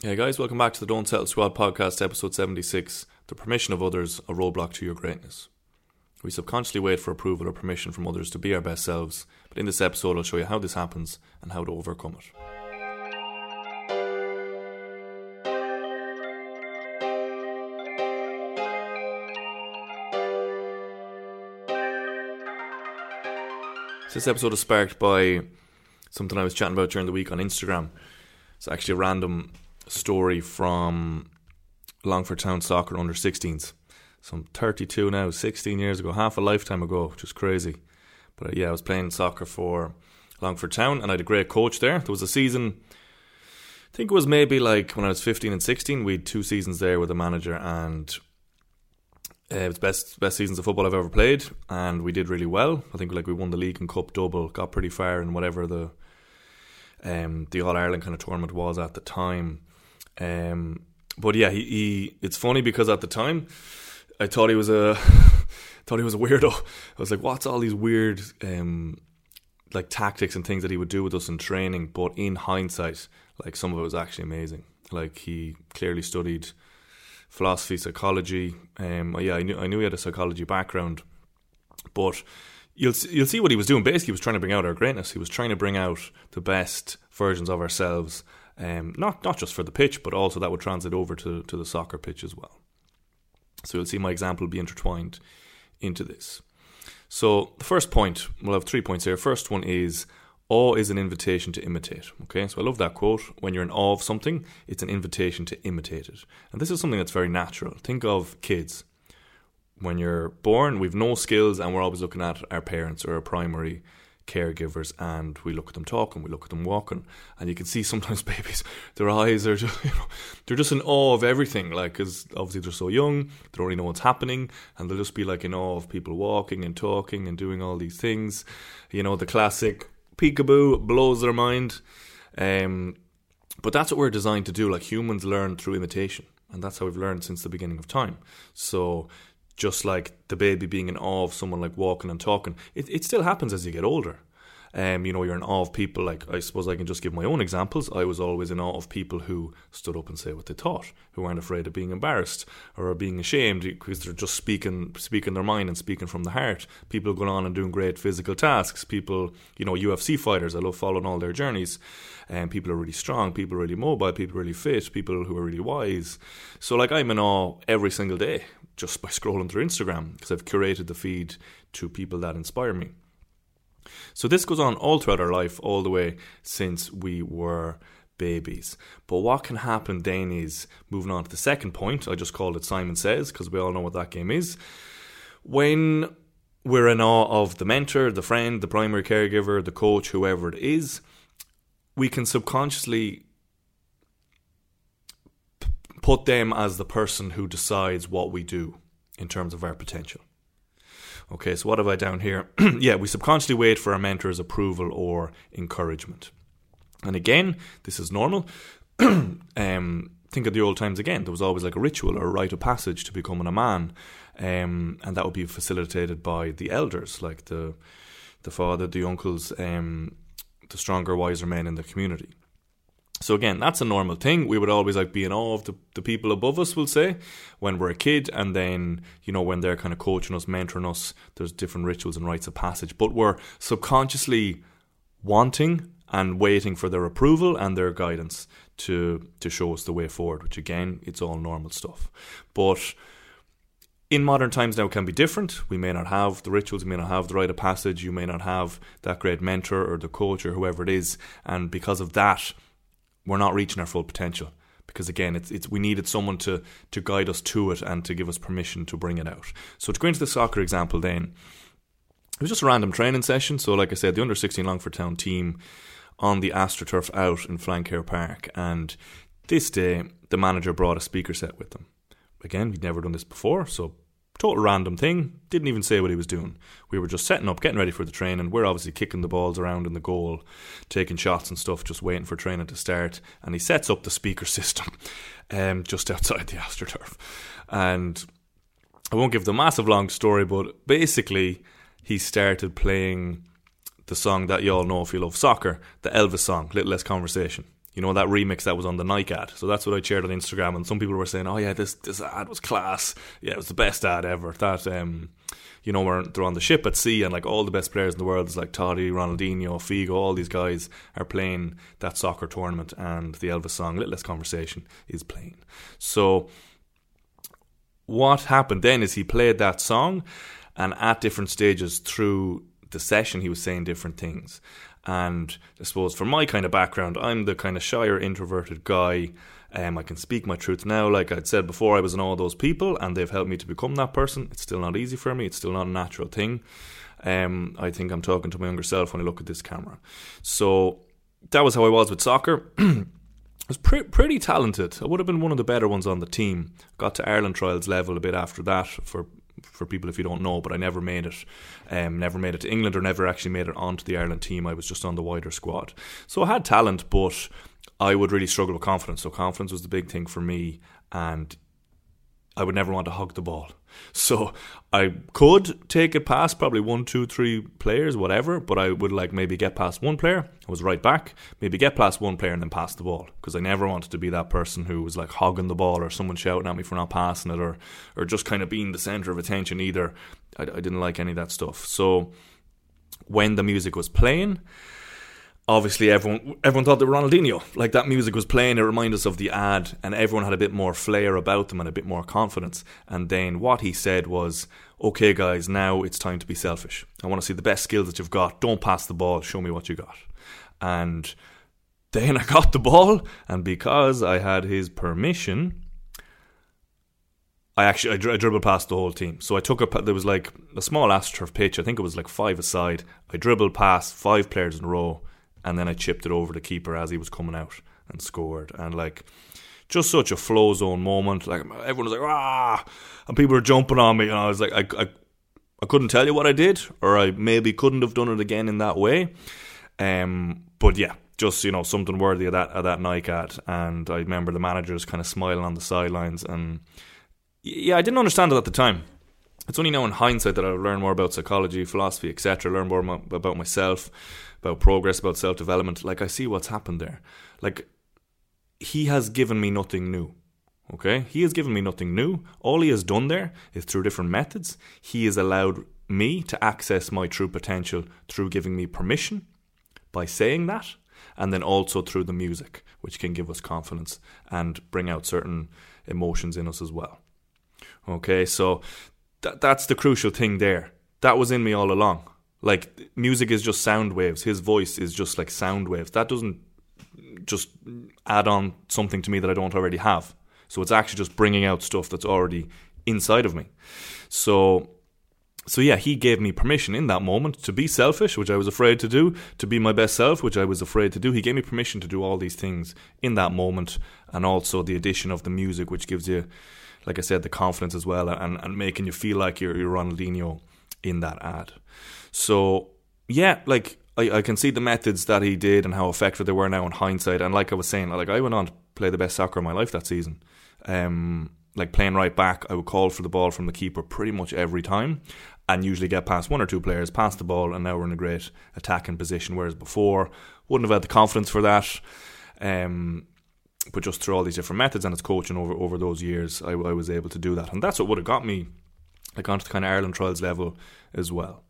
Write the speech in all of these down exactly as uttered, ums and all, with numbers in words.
Hey guys, welcome back to the Don't Settle Squad podcast, episode seventy-six, The Permission of Others, a Roadblock to Your Greatness. We subconsciously wait for approval or permission from others to be our best selves, but in this episode I'll show you how this happens and how to overcome it. So this episode is sparked by something I was chatting about during the week on Instagram. It's actually a random story from Longford Town Soccer under sixteens. So I'm thirty-two now, sixteen years ago, half a lifetime ago, which is crazy. But uh, yeah, I was playing soccer for Longford Town and I had a great coach there. There was a season, I think it was maybe like when I was fifteen and sixteen, we had two seasons there with a manager, and uh, it was best best seasons of football I've ever played, and we did really well. I think like we won the league and cup double, got pretty far in whatever the um, the All-Ireland kind of tournament was at the time. Um, but yeah, he, he it's funny because at the time I thought he was a thought he was a weirdo. I was like, what's all these weird um, like tactics and things that he would do with us in training? But in hindsight, like some of it was actually amazing. Like he clearly studied philosophy, psychology. Um, yeah, I knew I knew he had a psychology background, but you'll you'll see what he was doing. Basically, he was trying to bring out our greatness. He was trying to bring out the best versions of ourselves. Um, not not just for the pitch, but also that would translate over to, to the soccer pitch as well. So you'll see my example be intertwined into this. So the first point, we'll have three points here. First one is, awe is an invitation to imitate. Okay, so I love that quote. When you're in awe of something, it's an invitation to imitate it. And this is something that's very natural. Think of kids. When you're born, we've no skills and we're always looking at our parents or our primary caregivers, and we look at them talking, we look at them walking, and you can see sometimes babies, their eyes are just, you know, they're just in awe of everything, like, because obviously they're so young, they don't really know what's happening, and they'll just be like in awe of people walking and talking and doing all these things. You know, the classic peekaboo blows their mind. Um, but that's what we're designed to do. Like, humans learn through imitation, and that's how we've learned since the beginning of time. So just like the baby being in awe of someone like walking and talking, it, it still happens as you get older. Um, you know, you're in awe of people. Like, I suppose I can just give my own examples. I was always in awe of people who stood up and say what they thought, who aren't afraid of being embarrassed or being ashamed because they're just speaking speaking their mind and speaking from the heart. People going on and doing great physical tasks. People, you know, U F C fighters, I love following all their journeys. And um, people are really strong, people are really mobile, people are really fit, people who are really wise. So like, I'm in awe every single day just by scrolling through Instagram, because I've curated the feed to people that inspire me. So this goes on all throughout our life, all the way since we were babies. But what can happen then is, moving on to the second point, I just called it Simon Says, because we all know what that game is. When we're in awe of the mentor, the friend, the primary caregiver, the coach, whoever it is, we can subconsciously p- put them as the person who decides what we do in terms of our potential. Okay, so what have I down here? Yeah, we subconsciously wait for our mentor's approval or encouragement. And again, this is normal. um, think of the old times again. There was always like a ritual or a rite of passage to becoming a man. Um, and that would be facilitated by the elders, like the the father, the uncles, um, the stronger, wiser men in the community. So again, that's a normal thing. We would always like be in awe of the, the people above us, we'll say, when we're a kid. And then, you know, when they're kind of coaching us, mentoring us, there's different rituals and rites of passage. But we're subconsciously wanting and waiting for their approval and their guidance to, to show us the way forward, which again, it's all normal stuff. But in modern times now, it can be different. We may not have the rituals, we may not have the rite of passage, you may not have that great mentor or the coach or whoever it is. And because of that, we're not reaching our full potential, because again, it's it's we needed someone to to guide us to it and to give us permission to bring it out. So to go into the soccer example then, it was just a random training session. So like I said, the under sixteen Longford Town team on the AstroTurf out in Flancare Park, and this day the manager brought a speaker set with them. Again, we'd never done this before, so total random thing, didn't even say what he was doing. We were just setting up, getting ready for the training. We're obviously kicking the balls around in the goal, taking shots and stuff, just waiting for training to start. And he sets up the speaker system um, just outside the AstroTurf. And I won't give the massive long story, but basically he started playing the song that you all know if you love soccer, the Elvis song, Little Less Conversation. You know, that remix that was on the Nike ad. So that's what I shared on Instagram. And some people were saying, oh yeah, this this ad was class. Yeah, it was the best ad ever. That, um, you know, where they're on the ship at sea and like all the best players in the world is like Totti, Ronaldinho, Figo, all these guys are playing that soccer tournament, and the Elvis song, Little Less Conversation, is playing. So what happened then is he played that song, and at different stages through the session he was saying different things. And I suppose for my kind of background, I'm the kind of shyer, introverted guy. Um, I can speak my truth now. Like I'd said before, I was in all those people and they've helped me to become that person. It's still not easy for me. It's still not a natural thing. Um, I think I'm talking to my younger self when I look at this camera. So that was how I was with soccer. I was pre- pretty talented. I would have been one of the better ones on the team. Got to Ireland trials level a bit after that for for people if you don't know, but I never made it. Um, never made it to England, or never actually made it onto the Ireland team. I was just on the wider squad. So I had talent, but I would really struggle with confidence. So confidence was the big thing for me, and I would never want to hug the ball. So I could take it past probably one, two, three players, whatever, but I would like maybe get past one player. I was right back, maybe get past one player and then pass the ball, because I never wanted to be that person who was like hogging the ball or someone shouting at me for not passing it, or or just kind of being the centre of attention either. I, I didn't like any of that stuff. So when the music was playing, obviously everyone everyone thought they were Ronaldinho. Like that music was playing, it reminded us of the ad, and everyone had a bit more flair about them and a bit more confidence. And then what he said was, okay guys, now it's time to be selfish. I want to see the best skills that you've got. Don't pass the ball, show me what you got. And then I got the ball, and because I had his permission, I actually I, dri- I dribbled past the whole team. So I took a, there was like a small AstroTurf pitch, I think it was like five aside. I dribbled past five players in a row, and then I chipped it over the keeper as he was coming out and scored. And like, just such a flow zone moment. Like everyone was like, ah, and people were jumping on me, and I was like, I, I, I couldn't tell you what I did, or I maybe couldn't have done it again in that way. Um, but yeah, just, you know, something worthy of that of that Nike ad. And I remember the managers kind of smiling on the sidelines, and yeah, I didn't understand it at the time. It's only now in hindsight that I've learned more about psychology, philosophy, et cetera. Learn more about myself, about progress, about self-development. Like, I see what's happened there. Like, he has given me nothing new. Okay? He has given me nothing new. All he has done there is through different methods, he has allowed me to access my true potential through giving me permission by saying that, and then also through the music, which can give us confidence and bring out certain emotions in us as well. Okay, so th- that's the crucial thing there. That was in me all along. Like, music is just sound waves. His voice is just like sound waves. That doesn't just add on something to me that I don't already have. So it's actually just bringing out stuff that's already inside of me. So, so yeah, he gave me permission in that moment to be selfish, which I was afraid to do, to be my best self, which I was afraid to do. He gave me permission to do all these things in that moment, and also the addition of the music, which gives you, like I said, the confidence as well, and, and making you feel like you're, you're Ronaldinho in that ad. So, yeah, like, I, I can see the methods that he did and how effective they were now in hindsight. And like I was saying, like I went on to play the best soccer of my life that season. Um, like playing right back, I would call for the ball from the keeper pretty much every time, and usually get past one or two players, pass the ball, and now we're in a great attacking position. Whereas before, wouldn't have had the confidence for that. Um, but just through all these different methods and its coaching over, over those years, I, I was able to do that. And that's what would have got me like onto the kind of Ireland trials level as well.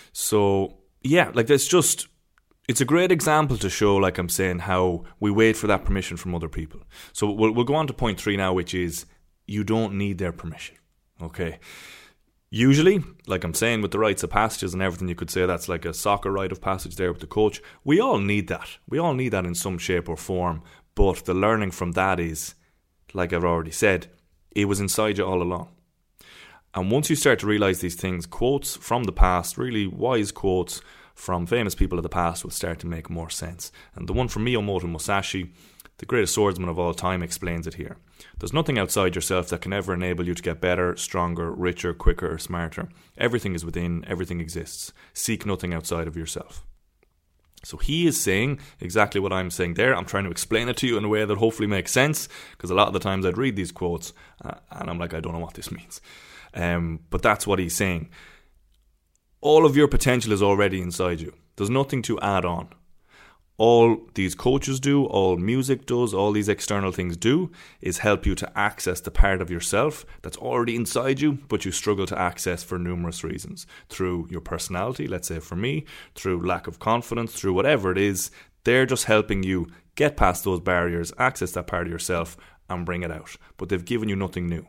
So yeah, like it's just, it's a great example to show, like I'm saying, how we wait for that permission from other people. So we'll, we'll go on to point three now, which is you don't need their permission. Okay. Usually, like I'm saying, with the rites of passages and everything, you could say that's like a soccer rite of passage there with the coach. We all need that. We all need that in some shape or form. But the learning from that is, like I've already said, it was inside you all along. And once you start to realise these things, quotes from the past, really wise quotes from famous people of the past will start to make more sense. And the one from Miyamoto Musashi, the greatest swordsman of all time, explains it here. There's nothing outside yourself that can ever enable you to get better, stronger, richer, quicker, or smarter. Everything is within, everything exists. Seek nothing outside of yourself. So he is saying exactly what I'm saying there. I'm trying to explain it to you in a way that hopefully makes sense, because a lot of the times I'd read these quotes uh, and I'm like, I don't know what this means. Um, but that's what he's saying. All of your potential is already inside you. There's nothing to add on. all these coaches do, all music does, all these external things do, is help you to access the part of yourself that's already inside you, but you struggle to access for numerous reasons. Through your personality, let's say for me, through lack of confidence, through whatever it is, they're just helping you get past those barriers, access that part of yourself, and bring it out. But they've given you nothing new.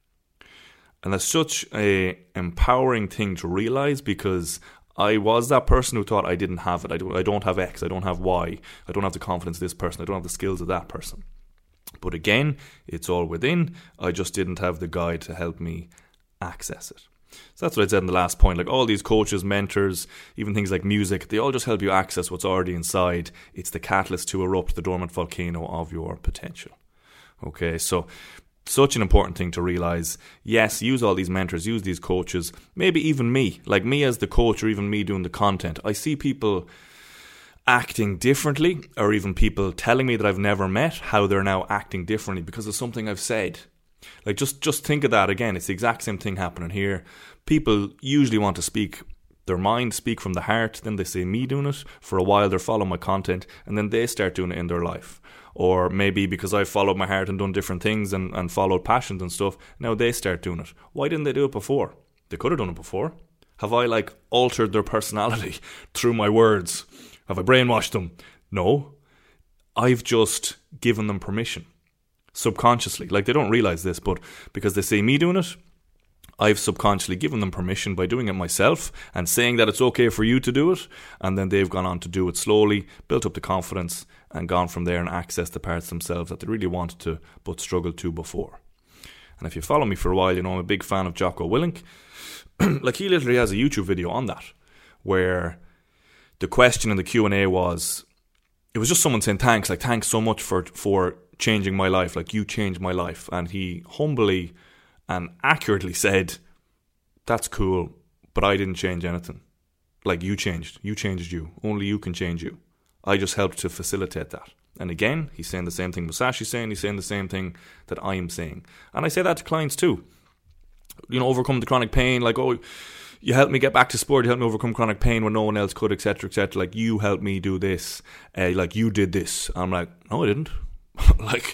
And that's such a empowering thing to realise, because I was that person who thought I didn't have it. I don't, I don't have X, I don't have Y, I don't have the confidence of this person, I don't have the skills of that person. But again, it's all within. I just didn't have the guide to help me access it. So that's what I said in the last point. Like all these coaches, mentors, even things like music, they all just help you access what's already inside. It's the catalyst to erupt the dormant volcano of your potential. Okay, so such an important thing to realize. Yes, use all these mentors, use these coaches, maybe even me, like me as the coach, or even me doing the content. I see people acting differently, or even people telling me that I've never met how they're now acting differently because of something I've said. Like just, just think of that again. It's the exact same thing happening here. People usually want to speak their mind, speak from the heart, then they see me doing it. For a while they're following my content, and then they start doing it in their life. Or maybe because I followed my heart and done different things and, and followed passions and stuff, now they start doing it. Why didn't they do it before? They could have done it before. Have I like altered their personality through my words? Have I brainwashed them? No. I've just given them permission. Subconsciously. Like they don't realise this, but because they see me doing it, I've subconsciously given them permission by doing it myself and saying that it's okay for you to do it. And then they've gone on to do it slowly, built up the confidence, and gone from there and accessed the parts themselves that they really wanted to but struggled to before. And if you follow me for a while, you know I'm a big fan of Jocko Willink. Like he literally has a YouTube video on that, where the question in the Q and A was, it was just someone saying thanks, like thanks so much for for changing my life, like you changed my life. And he humbly and accurately said, that's cool, but I didn't change anything. Like you changed, you changed you, only you can change you. I just helped to facilitate that. And again, he's saying the same thing Musashi's saying, he's saying the same thing that I am saying. And I say that to clients too. You know, overcome the chronic pain, like, oh, you helped me get back to sport, you helped me overcome chronic pain when no one else could, et cetera, et cetera. Like, you helped me do this, uh, like, you did this. I'm like, no, I didn't. Like,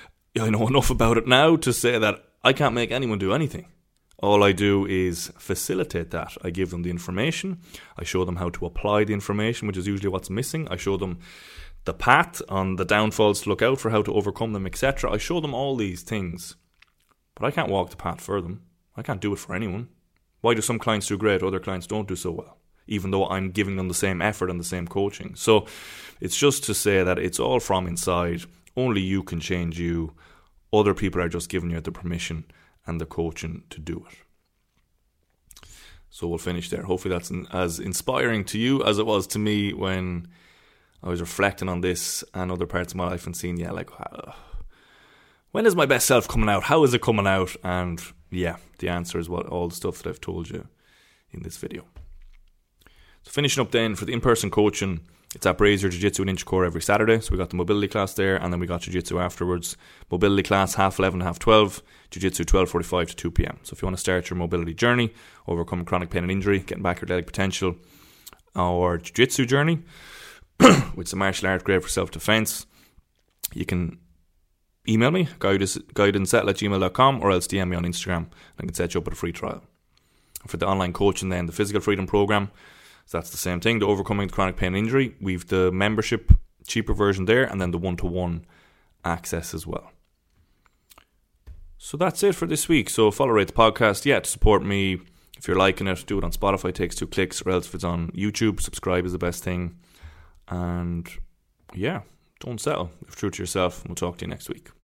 I know enough about it now to say that I can't make anyone do anything. All I do is facilitate that. I give them the information. I show them how to apply the information, which is usually what's missing. I show them the path on the downfalls to look out for, how to overcome them, et cetera. I show them all these things. But I can't walk the path for them. I can't do it for anyone. Why do some clients do great, other clients don't do so well? Even though I'm giving them the same effort and the same coaching. So it's just to say that it's all from inside. Only you can change you. Other people are just giving you the permission and the coaching to do it. So we'll finish there. Hopefully that's as inspiring to you as it was to me when I was reflecting on this and other parts of my life and seeing, yeah, like, uh, when is my best self coming out? How is it coming out? And yeah, the answer is what all the stuff that I've told you in this video. So finishing up then for the in-person coaching, it's at Brazier Jiu-Jitsu and Inchicore every Saturday. So we got the mobility class there, and then we got Jiu-Jitsu afterwards. Mobility class half eleven, half twelve. Jiu-Jitsu twelve forty-five to two p.m. So if you want to start your mobility journey, overcoming chronic pain and injury, getting back your athletic potential, or Jiu-Jitsu journey, which is a martial art great for self-defense, you can email me, guidance at gmail dot com, or else D M me on Instagram. I can set you up with a free trial. For the online coaching then, the Physical Freedom Program, so that's the same thing, the Overcoming Chronic Pain and Injury. We've the membership, cheaper version there, and then the one-to-one access as well. So that's it for this week. So follow Rate the Podcast. Yeah, to support me, if you're liking it, do it on Spotify, it takes two clicks, or else if it's on YouTube, subscribe is the best thing. And yeah, don't settle. Live true to yourself, and we'll talk to you next week.